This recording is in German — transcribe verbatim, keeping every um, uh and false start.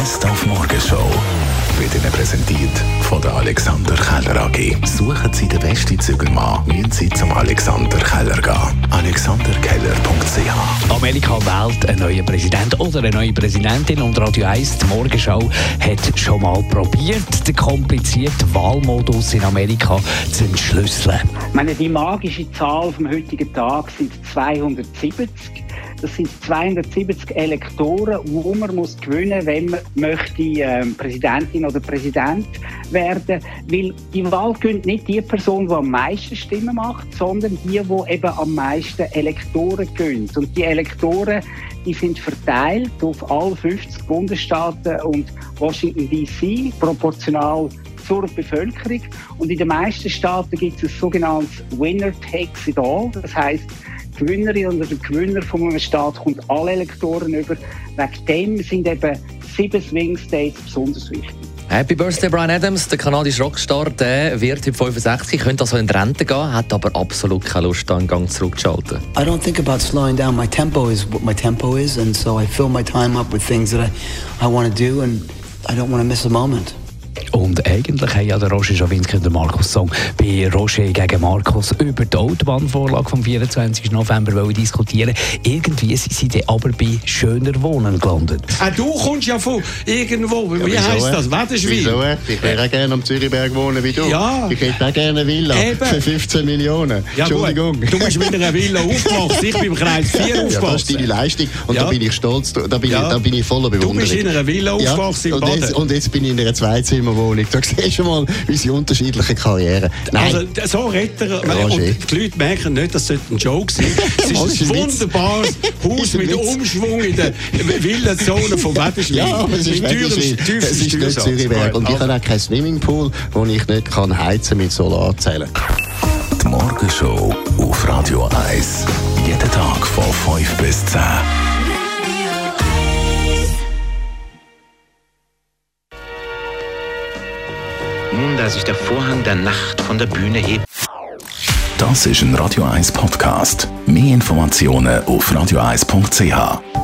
Best auf Morgenshow wird Ihnen präsentiert von der Alexander Keller A G. Suchen Sie den besten Zügelmann, müssen Sie zum Alexander Keller gehen. alexander keller punkt c h. Amerika wählt einen neuen Präsident oder eine neue Präsidentin und Radio eins, die Morgenschau, hat schon mal probiert, den komplizierten Wahlmodus in Amerika zu entschlüsseln. Ich meine, die magische Zahl vom heutigen Tag sind zweihundertsiebzig. Das sind zweihundertsiebzig Elektoren, die man muss gewinnen, wenn man möchte ähm, Präsidentin oder Präsident werden. Weil die Wahl gewinnt nicht die Person, die am meisten Stimmen macht, sondern die, die eben am meisten Elektoren gewinnt. Und die Elektoren, die sind verteilt auf alle fünfzig Bundesstaaten und Washington D C, proportional zur Bevölkerung. Und in den meisten Staaten gibt es ein sogenanntes Winner takes it all. Das heisst, die Gewinnerin oder der Gewinner von einem Staat kommt alle Elektoren über. Wegen dem sind eben sieben Swing States besonders wichtig. Happy Birthday, Bryan Adams. Der kanadische Rockstar, der wird heute fünfundsechzig, könnte also in die Rente gehen, hat aber absolut keine Lust, einen Gang zurückzuschalten. I don't think about slowing down. My tempo is what my tempo is, and so I fill my time up with things that I, I want to do, and I don't want to miss a moment. Und eigentlich haben ja der Roger Schawinski und der Markus Song bei Roger gegen Markus über die Autobahnvorlage vom vierundzwanzigsten November wollen diskutieren. Irgendwie sind sie dann aber bei schöner Wohnen gelandet. Ah, du kommst ja von irgendwo. Wie ja, heisst das? Wädenswil? Wieso? Ich würde auch gerne am Zürichberg wohnen wie du. Ja. Ich hätte auch gerne eine Villa Eben. für fünfzehn Millionen. Ja, Entschuldigung. Gut. Du bist mit einer Villa aufgewachsen. Ich bin im Kreis vier Ja, das ist aufgewachsen. deine Leistung und Ja. da bin ich stolz. Da bin, Ja. ich, da bin ich voller Bewunderung. Du bist in einer Villa aufgewachsen ja. in und, Baden. jetzt, und jetzt bin ich in einer Zweizimmerwohnung. Da siehst du schon mal unsere unterschiedlichen Karrieren. Nein. Also, so redet er. Roger. Und die Leute merken nicht, dass es ein Joke ist. Es Alles ist ein ein Witz. wunderbares Haus Ist ein mit Witz. Umschwung in der Villanzone von Wädenswil. Ja, aber es ist Wädenswil. Es ist nicht Zürichberg. Und ich habe auch keinen Swimmingpool, wo ich nicht kann heizen mit Solarzellen. Die Morgenshow auf Radio eins. Jeden Tag von fünf bis zehn. Nun, da sich der Vorhang der Nacht von der Bühne hebt. Das ist ein Radio eins Podcast. Mehr Informationen auf radio eins punkt c h.